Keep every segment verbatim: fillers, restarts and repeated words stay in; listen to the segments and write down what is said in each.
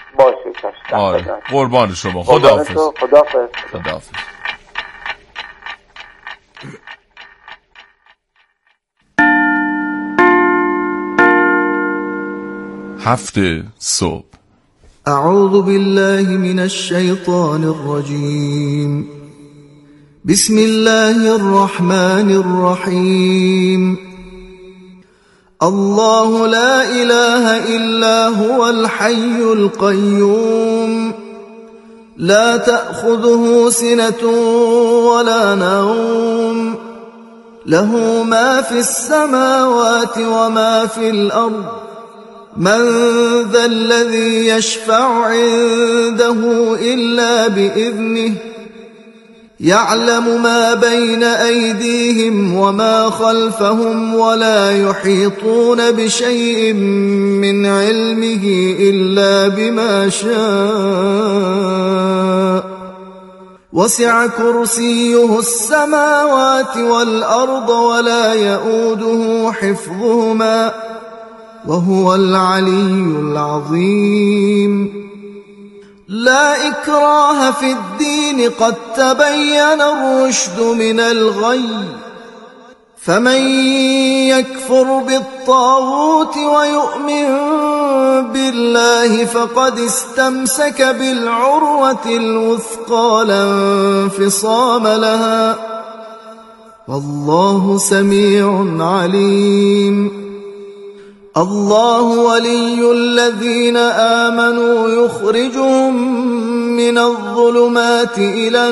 باشه چشم. آره قربان شما. خداحافظ. خداحافظ. خداحافظ. هفته صبح. اعوذ بالله من الشیطان الرجیم. بسم الله الرحمن الرحیم. الله لا اله الا هو الحي القيوم لا تأخذه سنة ولا نوم له ما في السماوات وما في الأرض من ذا الذي يشفع عنده إلا بإذنه يعلم ما بين أيديهم وما خلفهم ولا يحيطون بشيء من علمه إلا بما شاء وسع كرسيه السماوات والأرض ولا يؤوده حفظهما وهو العلي العظيم. لا إكراه في الدين قد تبين الرشد من الغي فمن يكفر بالطاغوت ويؤمن بالله فقد استمسك بالعروة الوثقى لا انفصام لها والله سميع عليم. الله ولي الذين آمنوا يخرجهم من الظلمات إلى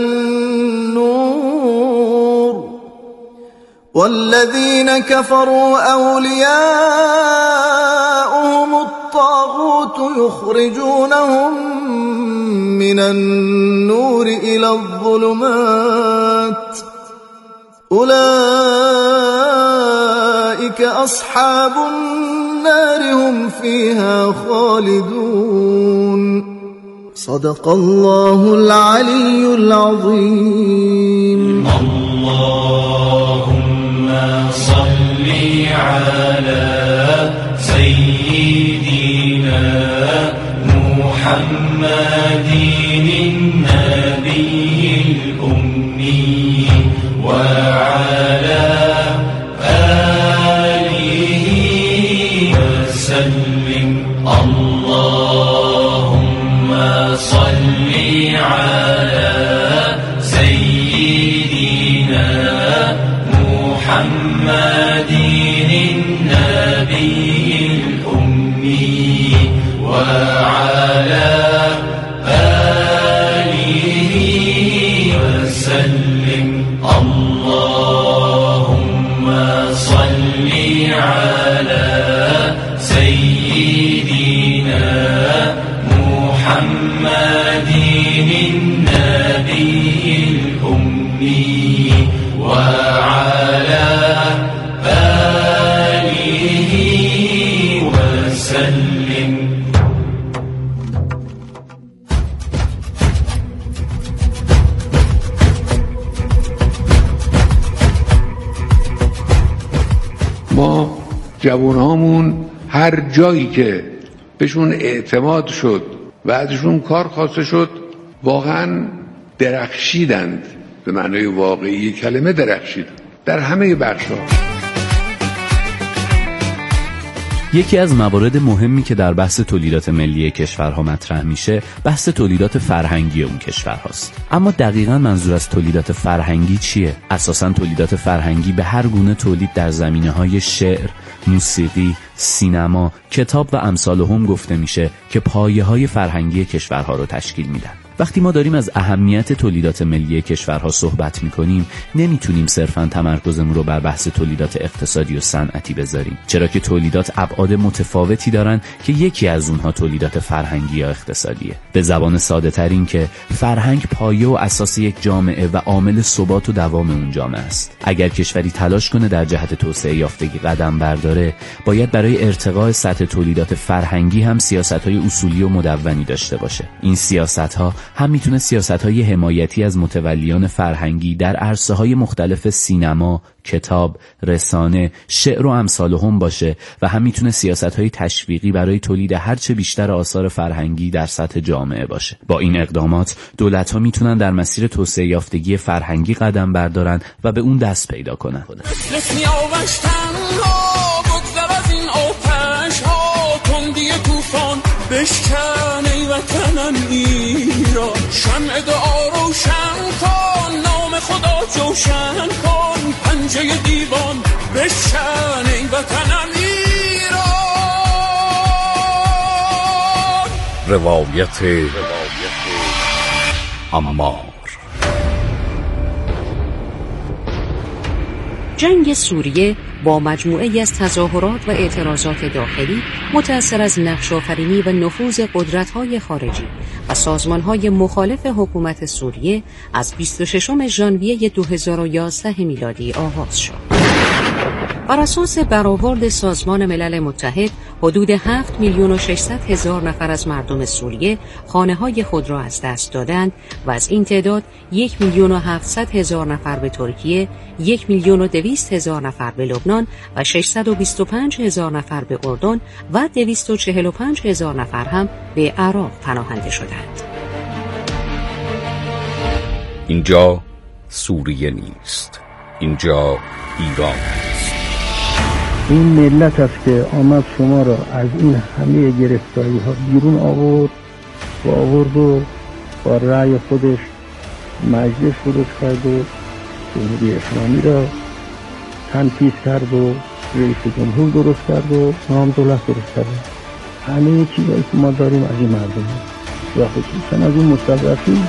النور والذين كفروا أولياؤهم الطاغوت يخرجونهم من النور إلى الظلمات أولئك أصحاب النار هم فيها خالدون. صدق الله العلي العظيم. اللهم صل على سيدنا محمد النبي الأمي وعلى اللهم صل على سيدنا محمد النبي الأمي وعلى آله وسلم. اللهم صل على سيدنا محمد النبي الأمي وعلى آله وسلم. ما جوانهامون هر جایی که بهشون اعتماد شد و ازشون کار خواسته شد واقعا درخشیدند، به معنای واقعی کلمه درخشیدند در همه بخش‌ها. یکی از موارد مهمی که در بحث تولیدات ملی کشورها مطرح میشه بحث تولیدات فرهنگی اون کشورهاست. اما دقیقاً منظور از تولیدات فرهنگی چیه؟ اساساً تولیدات فرهنگی به هر گونه تولید در زمینه‌های شعر، موسیقی، سینما، کتاب و امثالهم گفته میشه که پایه‌های فرهنگی کشورها رو تشکیل میدن. وقتی ما داریم از اهمیت تولیدات ملی کشورها صحبت میکنیم نمیتونیم صرفاً تمرکزمون رو بر بحث تولیدات اقتصادی و صنعتی بذاریم، چرا که تولیدات ابعاد متفاوتی دارن که یکی از اونها تولیدات فرهنگی یا اقتصادیه. به زبان ساده تر این که فرهنگ پایه و اساس یک جامعه و عامل ثبات و دوام اون جامعه است. اگر کشوری تلاش کنه در جهت توسعه یافتگی قدم برداره، باید برای ارتقاء سطح تولیدات فرهنگی هم سیاست‌های اصولی و مدونی داشته باشه. این سیاست‌ها هم میتونه سیاست‌های حمایتی از متولیان فرهنگی در عرصه‌های مختلف سینما، کتاب، رسانه، شعر و امثالهم باشه و هم میتونه سیاست‌های تشویقی برای تولید هرچه بیشتر آثار فرهنگی در سطح جامعه باشه. با این اقدامات دولت‌ها میتونن در مسیر توسعه یافتگی فرهنگی قدم بردارن و به اون دست پیدا کنن. بشکن ای وطنم ایران، شمع دعا روشن کن، نام خدا جوشن کن، پنجه دیوان بشکن ای وطنم ایران. روایت عمار. جنگ سوریه با مجموعه‌ای از تظاهرات و اعتراضات داخلی متأثر از نقش‌آفرینی و نفوذ قدرت‌های خارجی و سازمان‌های مخالف حکومت سوریه از بیست و ششم ژانویه دو هزار و یازده میلادی آغاز شد. بر اساس برآورد سازمان ملل متحد، حدود هفت میلیون و ششصد هزار نفر از مردم سوریه خانه‌های خود را از دست دادند و از این تعداد یک میلیون و هفتصد هزار نفر به ترکیه، یک میلیون و دویست هزار نفر به لبنان و ششصد و بیست و پنج هزار نفر به اردن و دویست و چهل و پنج هزار نفر هم به عراق پناهنده شدند. اینجا سوریه نیست، اینجا ایران است. این ملت است که آمد شما را از این همه گرفتاری ها بیرون آورد و آورد و با رأی خودش مجلس درست کرد و جمهوری اسلامی را تنفیذ کرد و رئیس جمهور درست کرد و نام دولت درست کرد. همه چیزایی که ما داریم از این مردم و خصوصا از این مستضعفین.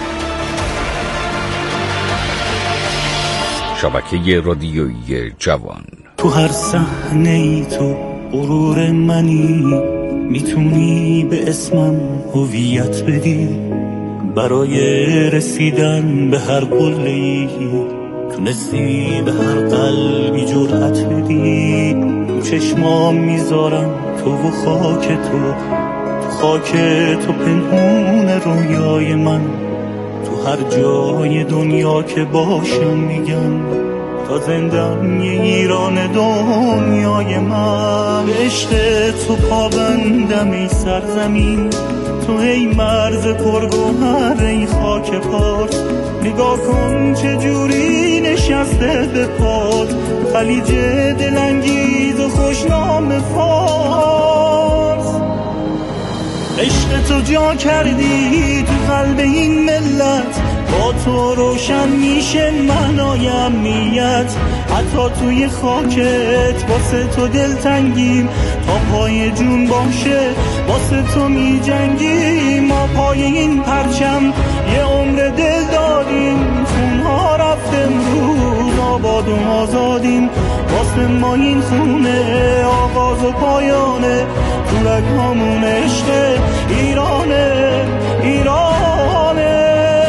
شبکه رادیویی جوان. تو هر صحنه ای تو غرور منی، میتونی به اسمم هویت بدی، برای رسیدن به هر قله‌ای تونستی به هر قلبی جرأت بدی. تو چشمام میذارم تو و خاک تو، تو خاک تو پنهون رویای من، تو هر جای دنیا که باشم میگم تا زندم یه ایران دنیای من. عشق تو پابندم ای سرزمین، تو ای مرز پرگوهر ای خاک پارس. نگاه کن چه جوری نشسته به پات، خلیج دلانگیز و خوشنام فارس. عشق تو جا کردی تو قلب این ملت، با تو روشن میشه معنای امنیت. حتی توی خاکت واسه تو دلتنگیم، تا پای جون باشه واسه تو می جنگیم. ما پای این پرچم یه عمر دل دادیم، خونها رفت امروز آباد و آزادیم. واسه ما این خونه آغاز و پایانه، تو رگهامون عشق ایرانه ایرانه.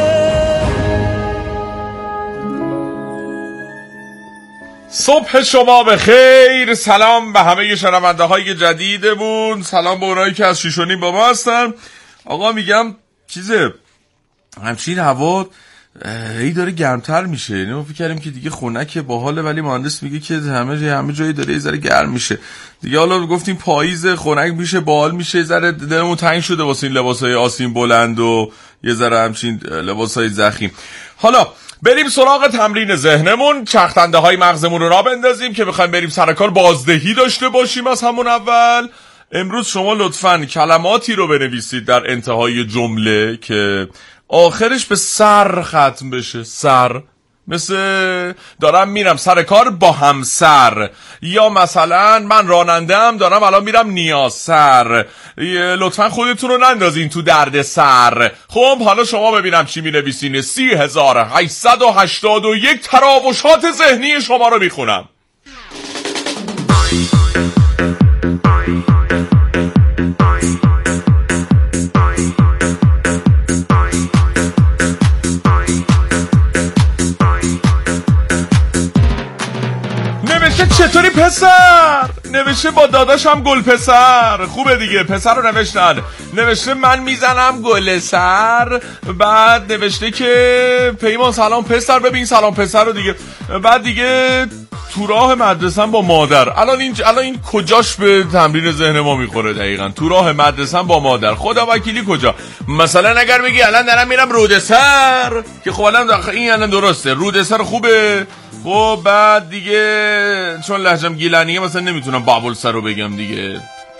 صبح شما به خیر. سلام به همه شنونده های جدیدمون، سلام به اونایی که از شیش و نیم با ما هستن. آقا میگم چیزه همچین هوا ای داره گرمتر میشه، یعنی ما فکر کردیم که دیگه خنک باحاله، ولی مهندس میگه که همه جای همه جایی داره یه ذره گرم میشه دیگه. حالا گفتیم پاییز خنک میشه باحال میشه، ذره دلمون تنگ شده واسه این لباسای آستین بلند و یه ذره همچین لباسای ضخیم. حالا بریم سراغ تمرین ذهنمون، چرخنده های مغزمون رو راه بندازیم که بخوایم بریم سر کار بازدهی داشته باشیم از همون اول. امروز شما لطفاً کلماتی رو بنویسید در انتهای جمله که آخرش به سر ختم بشه. سر، مثل دارم میرم سر کار با همسر، یا مثلا من راننده‌ام دارم الان میرم نیاز سر. لطفا خودتون رو نندازین تو درد سر. خب حالا شما ببینم چی مینویسین. سی هزار هشتصد و هشتاد و یک تراوشات ذهنی شما رو میخونم. چطوری پسر نوشته با داداشم گل پسر. خوبه دیگه، پسر رو نوشتن. نوشته من میزنم گل سر. بعد نوشته که پیمان سلام پسر، ببین سلام پسر رو دیگه. بعد دیگه تو راه مدرسم با مادر. الان این الان این کجاش به تمرین ذهن ما میخوره دقیقاً؟ تو راه مدرسم با مادر. خدا وکیلی کجا؟ مثلا اگر بگی الان دارم میرم رودسر، که خب الان این الان درسته، رودسر خوبه. خب بعد دیگه چون لهجم گیلانیه مثلا نمیتونم بابل سر رو بگم دیگه.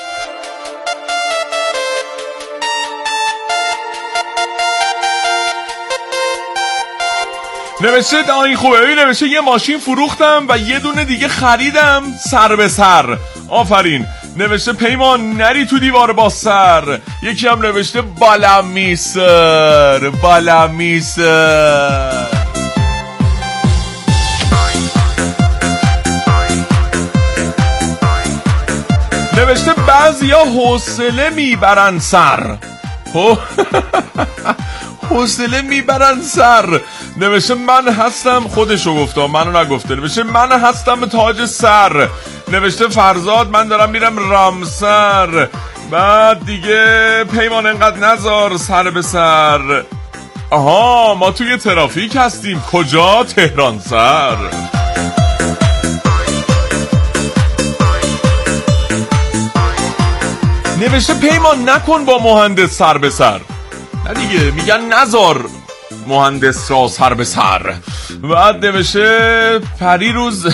نوشته این خوبه. ببین نوشته یه ماشین فروختم و یه دونه دیگه خریدم سر به سر. آفرین. نوشته پیمان نری تو دیوار با سر. یکی هم نوشته بالا میسر بالا میسر. نوشته بعضیا حوصله میبرن سر. حوصله میبرن سر. نوشته من هستم، خودشو گفته منو نگفته. نوشته من هستم تاج سر. نوشته فرزاد من دارم میرم رامسر. بعد دیگه پیمان انقدر نزار سر به سر. آها ما توی ترافیک هستیم. کجا؟ تهران سر. نوشته پیمان نکن با مهندس سر به سر. نه دیگه میگن نزار مهندس را سر به سر. بعد نوشته پریروز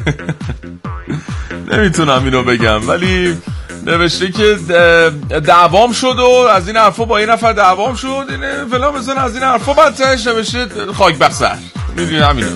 نمیتونم اینو بگم ولی نوشته که دعوام شد و از این حرفا با این نفر دعوام شد اینه فلان بزن از این حرفا. بعدش نوشته خاک بر سر. میدونی همینو.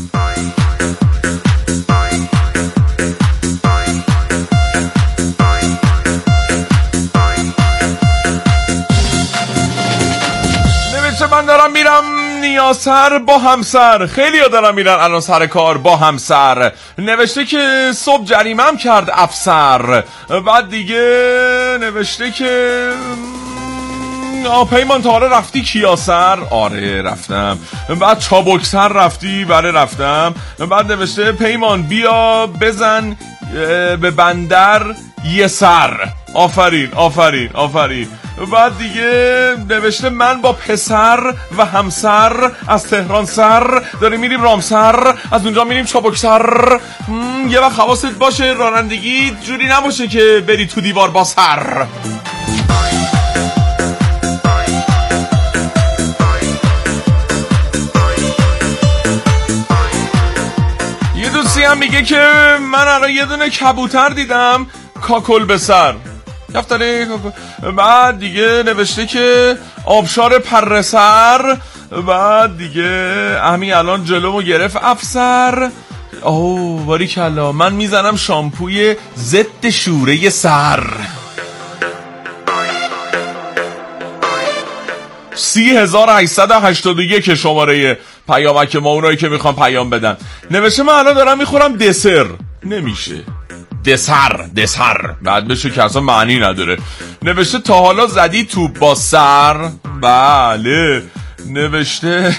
من دارم میرم نیاسر با همسر. خیلی ها دارم میرن الان سر کار با همسر. نوشته که صبح جریمم کرد افسر. بعد دیگه نوشته که آه پیمان تا حالا رفتی کیاسر؟ آره رفتم. بعد چابکسر رفتی؟ بله رفتم. بعد نوشته پیمان بیا بزن به بندر یه سر. آفرین آفرین آفرین. بعد دیگه نوشته من با پسر و همسر از تهران سر داریم میریم رامسر، از اونجا میریم چابکسر. یه وقت حواست باشه رانندگی جوری نباشه که بری تو دیوار با سر. یه دوستی هم میگه که من الان یه دونه کبوتر دیدم کاکل به سر. دفتره. بعد دیگه نوشته که آبشار پر سر. بعد دیگه همین الان جلومو گرفت افسر. اوه باریکلا من میزنم شامپوی ضد شوره سر. سی هزار و هشتصد و هشتاد و یک شماره پیامک ما اونایی که میخوان پیام بدن. نوشته من الان دارم میخورم دسر. نمیشه دسر دسر بعد بشه که اصلا معنی نداره. نوشته تا حالا زدی توپ با سر؟ بله. نوشته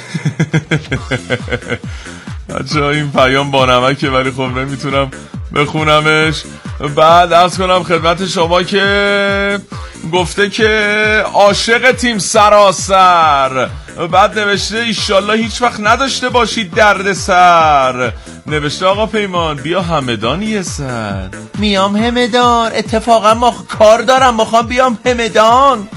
بچه ها این پیام با نمکه ولی خب نمیتونم بخونمش. بعد عرض کنم خدمت شما که گفته که عاشق تیم سراسر. بعد نوشته ایشالله هیچ وقت نداشته باشید درد سر. نوشته آقا پیمان بیا همدان یه سر. میام همدان، اتفاقا ما کار دارم میخوام بیام همدان.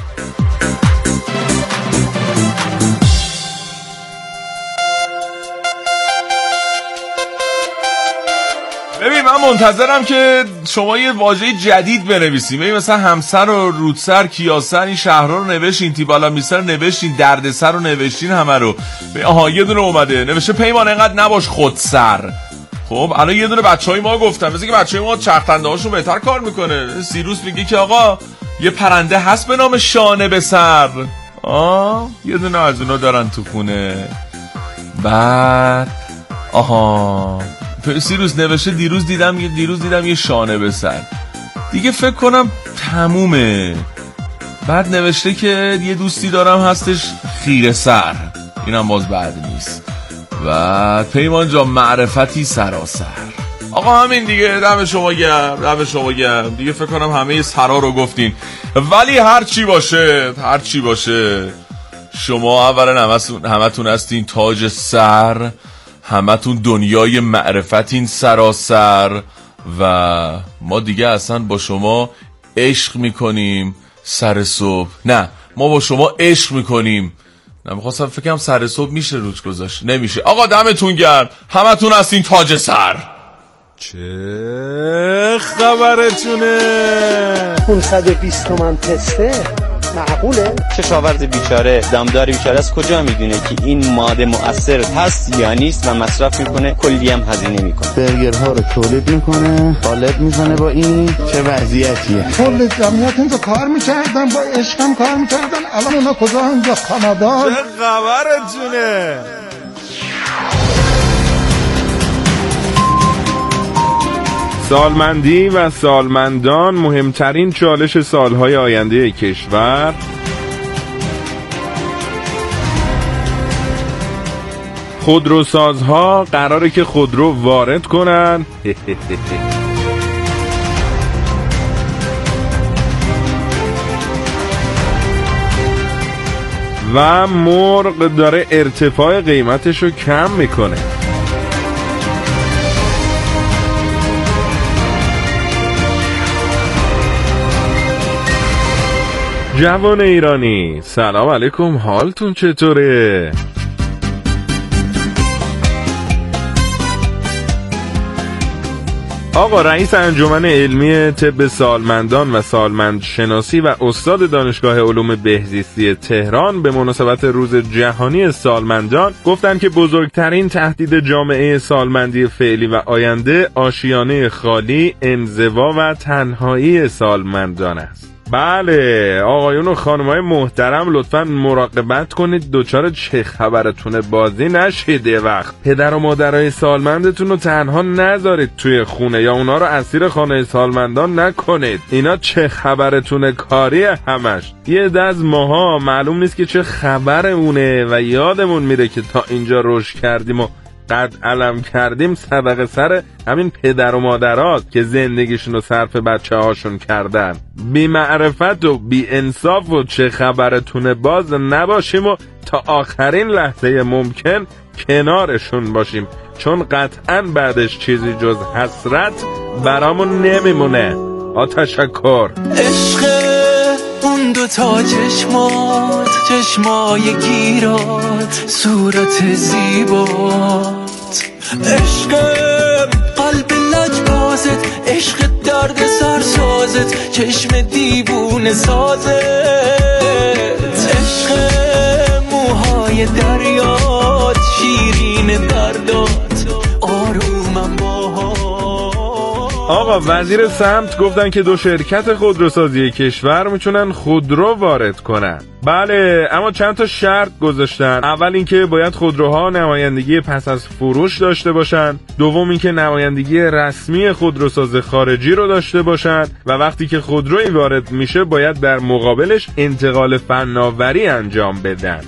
ببین من منتظرم که شما یه واژه جدید بنویسیم. ببین مثلا همسر و رودسر کیاسر این شهرها رو نوشتین، تیبالا میسر نوشتین، دردسر رو نوشتین، همه رو. آها یه دونه اومده نوشته پیمان انقدر نباش خودسر. خب الان یه دونه بچهای ما گفتن مثلا که بچهای ما چرخنده هاشون بهتر کار میکنه. سیروس میگه که آقا یه پرنده هست به نام شانه به سر. آه یه دونه از اونا دارن تو خونه. بعد آها سیروس نوشته دیروز دیدم دیروز دیدم یه شانه به سر. دیگه فکر کنم تمومه. بعد نوشته که یه دوستی دارم هستش خیره سر. اینم باز بعد نیست. و پیمان جا معرفتی سراسر. آقا همین دیگه، دم شما گرم، دم شما گرم دیگه. فکر کنم همه سرا رو گفتین، ولی هر چی باشه هر چی باشه شما اولا همتون هستین تاج سر، همتون دنیای معرفتین سراسر و ما دیگه اصلا با شما عشق میکنیم سر صبح. نه ما با شما عشق میکنیم. نمیخواستم فکرم سر صبح میشه روش گذاشت، نمیشه. آقا دمتون گرم، همتون هستین تاج سر. چه خبرتونه؟ پانصد و بیست تومن تسته معقوله؟ کشاورز بیچاره، دامدار بیچاره از کجا میدونه که این ماده مؤثر هست یا نیست و مصرف میکنه، کلی هم هزینه میکنه. برگرها رو تولید میکنه، قالب میزنه. با این چه وضعیتیه؟ کل جمعیت اینجا کار میکردن، با عشقم کار میکردن، الان اونا کجا؟ اینجا کانادا. چه خبرتونه؟ سالمندی و سالمندان مهمترین چالش سالهای آینده کشور. خودروسازها قراره که خودرو وارد کنن. و مرغ داره ارتفاع قیمتشو کم میکنه. جوان ایرانی سلام علیکم، حالتون چطوره؟ آقا رئیس انجمن علمی طب سالمندان و سالمند شناسی و استاد دانشگاه علوم بهزیستی تهران به مناسبت روز جهانی سالمندان گفتن که بزرگترین تهدید جامعه سالمندی فعلی و آینده آشیانه خالی، انزوا و تنهایی سالمندان است. بله آقایون و خانمای محترم لطفاً مراقبت کنید دوچار چه خبرتونه بازی نشید. یه وقت پدر و مادرای سالمندتون رو تنها نذارید توی خونه یا اونا رو اسیر خانه سالمندان نکنید. اینا چه خبرتونه کاریه همش. یه عده از ماها معلوم نیست که چه خبر اونه و یادمون میره که تا اینجا رشد کردیم و قد علم کردیم صدقه سر همین پدر و مادرات که زندگیشون رو صرف بچه هاشون کردن. بی معرفت و بی انصاف و چه خبرتونه باز نباشیم و تا آخرین لحظه ممکن کنارشون باشیم، چون قطعا بعدش چیزی جز حسرت برامون نمیمونه. آ تشکر. عشق اون دو تا چشمات، چشمای گیرات، صورت زیبات، عشق قلب لجبازت، عشق درد سرسازت، چشم دیوونه سازت، عشق موهای دریات، شیرین دردات، آرومم باها. آقا وزیر سمت گفتن که دو شرکت خودروسازی کشور میتونن خودرو وارد کنن. بله اما چند تا شرط گذاشتن. اول اینکه باید خودروها نمایندگی پس از فروش داشته باشن، دوم اینکه نمایندگی رسمی خودروساز خارجی رو داشته باشن و وقتی که خودرویی وارد میشه باید در مقابلش انتقال فناوری انجام بدن.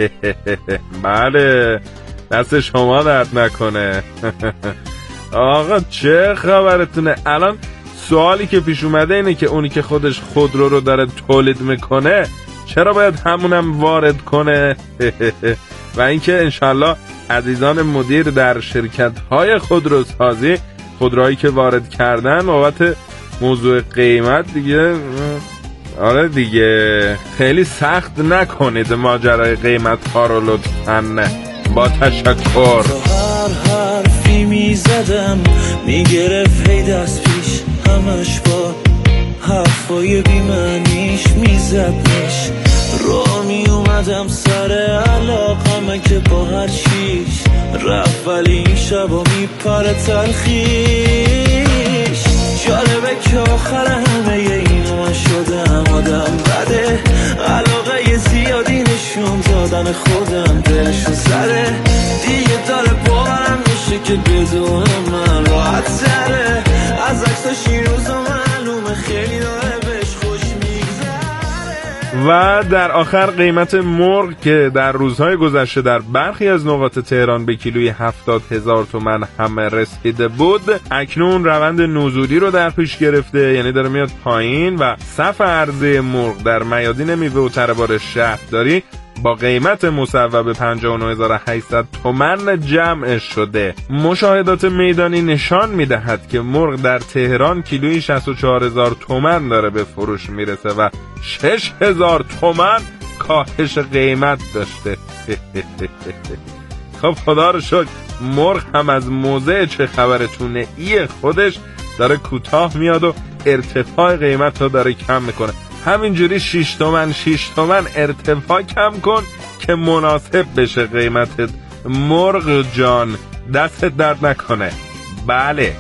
بله دست شما درد نکنه. آقا چه خبرتونه؟ الان سوالی که پیش اومده اینه که اونی که خودش خودرو رو داره تولید میکنه چرا باید همونم وارد کنه؟ و اینکه انشالله عزیزان مدیر در شرکت های خودروسازی خودروهایی که وارد کردن بابت موضوع قیمت دیگه آره دیگه خیلی سخت نکنید ماجرای قیمت ها رو لطفاً. با تشکر. هر حرفی میزدم میگرفت هی دست پیش، همش با حرفای بیمعنیش میزدنش. را میومدم سر علاقمه که با هر چیش رفت، ولی این شبا میپره تلخیش. جالبه که آخر همه این من شدم آدم بده، علاقه زیادی نشون دادن خودم دلشو زده. دیگه داره باورم میشه که بدون من راحت تره، از عکساش این روزا معلومه خیلی داره بهش خوش میگذره. و در آخر قیمت مرغ که در روزهای گذشته در برخی از نقاط تهران به کیلوی هفتاد هزار تومان هم رسیده بود، اکنون روند نزولی رو در پیش گرفته، یعنی داره میاد پایین و صف عرضه مرغ در میادین میوه و تربار شهرداری با قیمت مصوب پنجاه و نه هزار و هشتصد تومان جمع شده. مشاهدات میدانی نشان میدهد که مرغ در تهران کیلویی شصت و چهار هزار تومان داره به فروش میرسه و شش هزار تومان کاهش قیمت داشته. خب خدا رو شکر مرغ هم از موضع چه خبرتونه ای خودش داره کوتاه میاد و ارتفاع قیمت رو داره کم میکنه. همینجوری شش تومن شش تومن ارتفاع کم کن که مناسب بشه قیمتت. مرغ جان دست درد نکنه. بله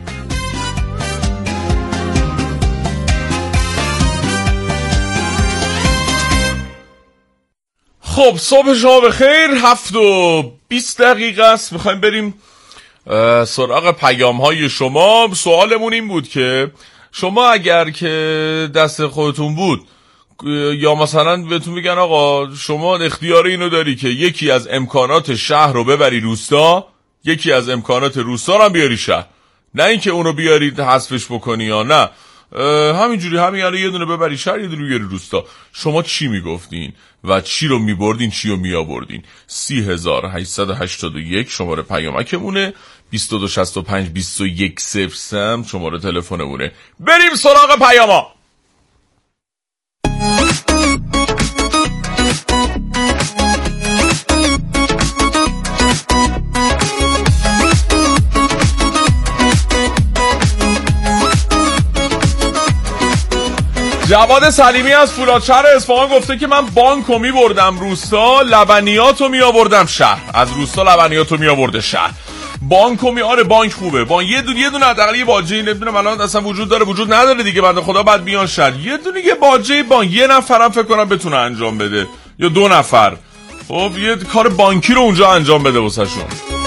خب صبح شما بخیر. هفت و بیست دقیقه است. میخوایم بریم سراغ پیام های شما. سوالمون این بود که شما اگر که دست خودتون بود یا مثلا بهتون میگن آقا شما اختیار اینو داری که یکی از امکانات شهر رو ببری روستا، یکی از امکانات روستا رو هم بیاری شهر، نه اینکه اونو بیاری حذفش بکنی یا نه همینجوری همین یعنی یه دونه ببری شهر یه دونه بیاری روستا، شما چی میگفتین و چی رو میبردین چی رو میآوردین؟ سی هزار و هشتصد و هشتاد و یک شماره پیامکمونه، بیست و دو شصت و پنج بیست و یک صفر سه شماره تلفنمونه. بریم سراغ پیاما. جواد سلیمی از فولادشهر اصفهان گفته که من بانکو می بردم روستا، لبنیاتو می آوردم شهر. از روستا لبنیاتو می آورده شهر. بانکو می آره بانک خوبه. بانک یه دونه یه دونه حداقل یه باجه نمیدونم الان اصلا وجود داره وجود نداره دیگه، بنده خدا بعد بیان شهر یه دونه یه باجه بانک یه نفرم فکر کنم بتونه انجام بده یا دو نفر. خب یه کار بانکی رو اونجا انجام بده واسهشون.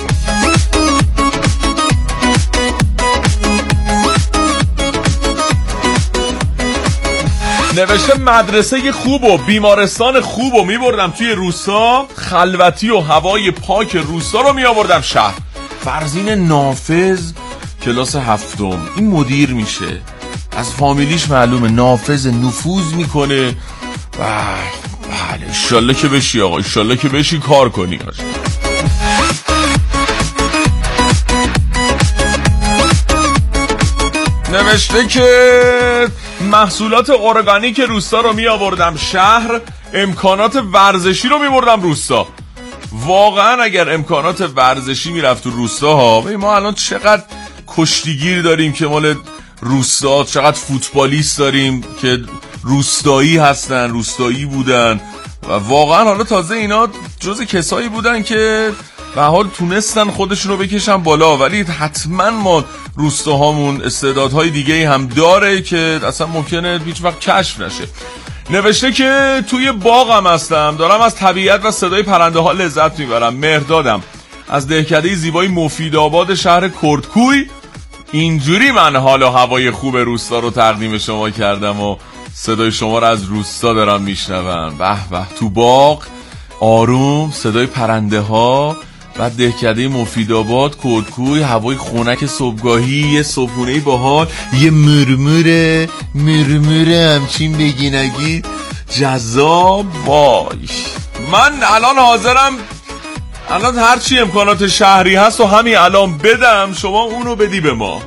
نوشته مدرسه خوب و بیمارستان خوب و میبردم توی روستا، خلوتی و هوای پاک روستا رو میآوردم شهر. فرزین نافذ کلاس هفتم، این مدیر میشه، از فامیلیش معلومه نافذ، نفوذ میکنه. بله انشالله که بشی آقا، انشالله که بشی کار کنی. نوشته که محصولات ارگانیک روستا رو می آوردم شهر، امکانات ورزشی رو می بردم روستا. واقعا اگر امکانات ورزشی می رفت تو روستا ها، ما الان چقدر کشتیگیر داریم که مال روستا، چقدر فوتبالیست داریم که روستایی هستن، روستایی بودن و واقعا حالا تازه اینا جز کسایی بودن که به حال تونستن خودشون رو بکشن بالا، ولی حتما ما روستاهامون استعدادهای دیگه هم داره که اصلا ممکنه هیچ وقت کشف نشه. نوشته که توی باغم هستم، دارم از طبیعت و صدای پرنده ها لذت میبرم. مهردادم از دهکده زیبای مفیدآباد شهر کردکوی. اینجوری من حال و هوای خوب روستا رو تقدیم شما کردم و صدای شما رو از روستا دارم میشنوم. به به، تو باغ آروم، صدای پرنده ها، بعد دهکده مفیدآباد، کردکوی، هوای خنک صبحگاهی، یه صبحونه‌ای باحال، یه مرمره مرمره همچین بگی نگید جذاب. وای من الان حاضرم الان هرچی امکانات شهری هست و همین الان بدم، شما اونو بدی به ما.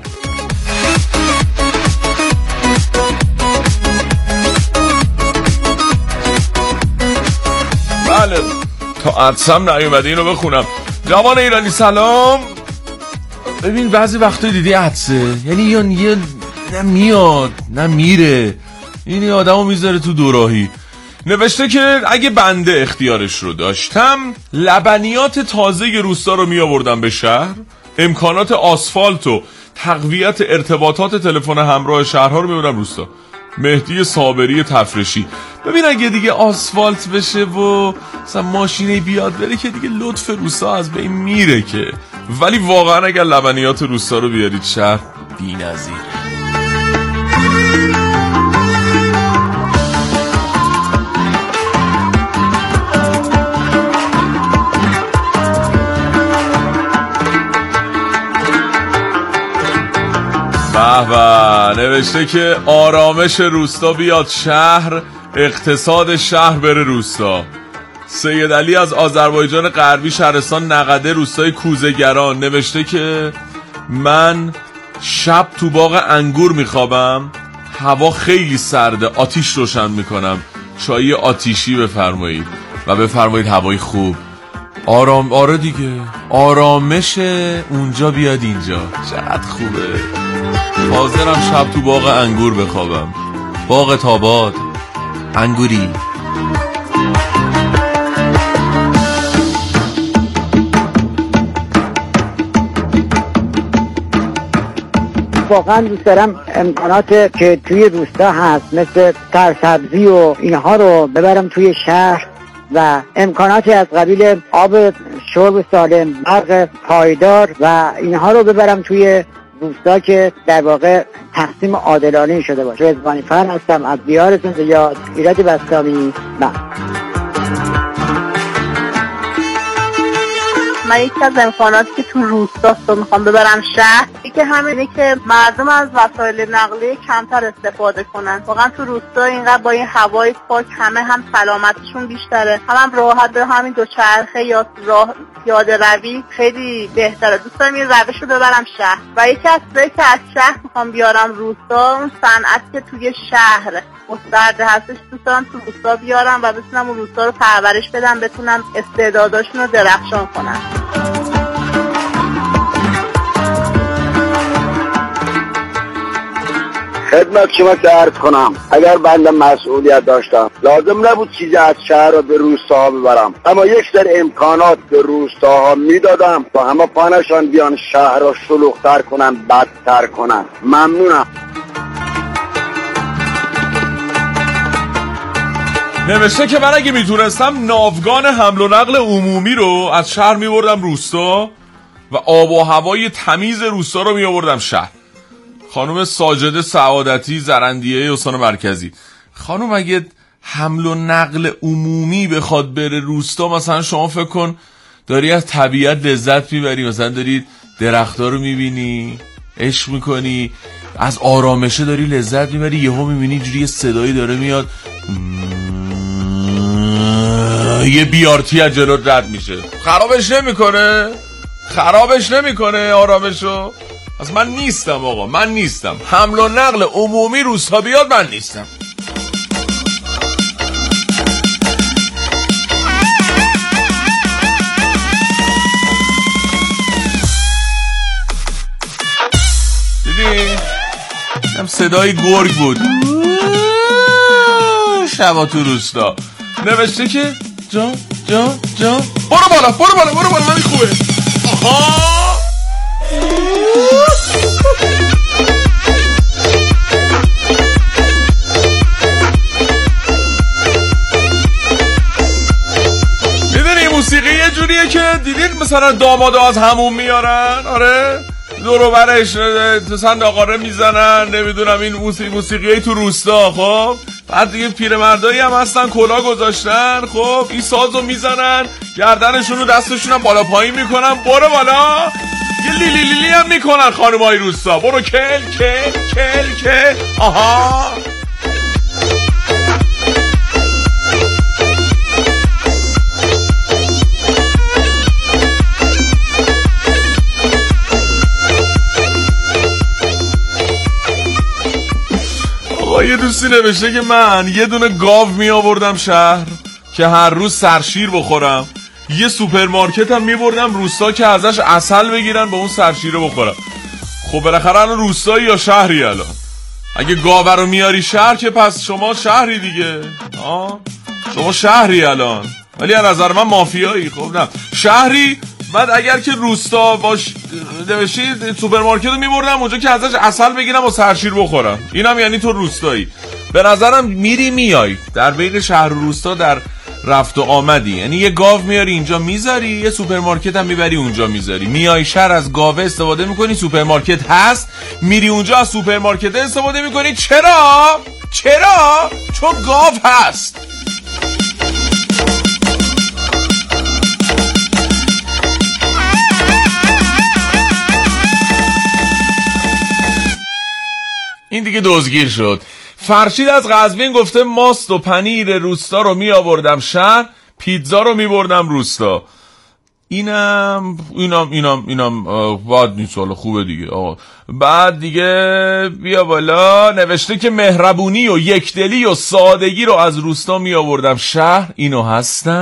بله تا عدسم نیومده اینو بخونم. جوان ایرانی سلام. ببین بعضی وقتا دیدی عدسه، یعنی یا یه نه میاد نه میره، این آدمو میذاره تو دوراهی. نوشته که اگه بنده اختیارش رو داشتم لبنیات تازه روستا رو می آوردم به شهر، امکانات آسفالت و تقویت ارتباطات تلفن همراه شهرها رو می آوردم روستا. مهدی صابری تفرشی. ببین اگه دیگه آسفالت بشه و مثلا ماشینی بیاد بره که دیگه لطف روستا از بین میره که، ولی واقعا اگر لبنیات روستا رو بیارید شهر بی‌نظیره. به به. نوشته که آرامش روستا بیاد شهر، اقتصاد شهر بره روستا. سید علی از آذربایجان غربی شهرستان نقده روستای کوزه‌گران نوشته که من شب تو باغ انگور میخوابم، هوا خیلی سرده، آتیش روشن میکنم، چای آتیشی بفرمایید و بفرمایید هوای خوب. آرام آره دیگه، آرامش اونجا بیاد اینجا، چقدر خوبه. حاضرم شب تو باغ انگور بخوابم. باغ تاباد انگوری. واقعا دوست دارم امکانات که توی روستا هست مثل سرسبزی و اینها رو ببرم توی شهر و امکاناتی از قبیل آب شرب سالم، برق پایدار و اینها رو ببرم توی روستا که در واقع تقسیم عادلانه شده باشه. رضوانی فر هستم از دیارتون زیاد، ایراد بستامی. من من یکی از امکاناتی که تو روستاست رو میخوام ببرم شهر، یکی همینه که مردم از وسایل نقلیه کمتر استفاده کنن. واقعا تو روستا اینقدر با این هوای پاک همه هم سلامتشون بیشتره، هم, هم راحت به همین دوچرخه یا راه پیاده روی خیلی بهتره. دوست دارم این روش رو ببرم شهر و یکی از چیزایی که از شهر میخوام بیارم روستا، اون صنعت که توی شهر مستعده هستش، دوست دارم تو روستا بیارم و بتونم اون روستا رو پرورش بدم، بتونم استعداداشون رو درخشان کنم. خدمت شما عرض کنم اگر بنده مسئولیت داشتم لازم نبود چیزی از شهر رو به روستاها ببرم، اما یک سری امکانات به روستاها میدادم تا همه پانشان بیان شهر رو شلوغ‌تر کنن، بدتر کنن. ممنونم. نوشته که من اگه میتونستم ناوگان حمل و نقل عمومی رو از شهر میبردم روستا و آب و هوای تمیز روستا رو میآوردم شهر. خانم ساجده سعادتی زرندیه استان مرکزی. خانم اگه حمل و نقل عمومی بخواد بره روستا، مثلا شما فکر کن داری از طبیعت لذت میبری، مثلا داری درخت‌ها رو میبینی، عشق میکنی، از آرامشه داری لذت میبری، یهو میبینی اینجوری یه صدایی داره میاد، یه بیارتی از جلو رد میشه، خرابش نمیکنه؟ خرابش نمیکنه آرامشو؟ از من نیستم آقا، من نیستم. حمل و نقل عمومی روستا بیاد، من نیستم. دیدی؟ هم صدای گرگ بود شبا تو روستا. نوشته که جان جان جان برو بالا برو بالا برو بالا، همین خوبه. آها میدونی موسیقی یه جوریه که دیدید مثلا دامادا از همون میارن، آره دورو برش صندوقاره میزنن، نمیدونم این موسیقی موسیقی تو روستا. خب بعد دیگه پیرمردایی هم هستن کلا گذاشتن، خب این سازو میزنن، گردنشون رو دستشون هم بالا پایین میکنن، برو بالا، یه لیلی لیلی هم میکنن خانمای روستا، برو کل کل کل کل. آها یه دوستی نوشته که من یه دونه گاو می آوردم شهر که هر روز سرشیر بخورم، یه سوپرمارکت هم می بردم روستا که ازش عسل بگیرن با اون سرشیره بخورم. خب بالاخره الان روستایی یا شهری؟ الان اگه گاو رو میاری شهر که پس شما شهری دیگه. آه شما شهری الان، ولی از نظر من مافیایی. خب نه شهری. بعد اگر که روستا باش نوشید سوپرمارکت رو میبردم اونجا که ازش عسل بگیرم و سرشیر بخورم، اینم یعنی تو روستایی. به نظرم میری میای در بین شهر و روستا در رفت و آمدی، یعنی یه گاو میاری اینجا میذاری، یه سوپرمارکت هم میبری اونجا میذاری. میای شهر از گاوه استفاده میکنی، سوپرمارکت هست، میری اونجا از سوپرمارکت استفاده میکنی. چرا؟ چرا؟ چون گاو هست. این دیگه دزگیر شد. فرشید از قزوین گفته ماست و پنیر روستا رو می آوردم شهر، پیتزا رو می بردم روستا. اینم اینم اینم اینم بد نیست، حالا خوبه دیگه آقا. بعد دیگه بیا بالا نوشته که مهربونی و یکدلی و سادگی رو از روستا می آوردم شهر، اینو هستم.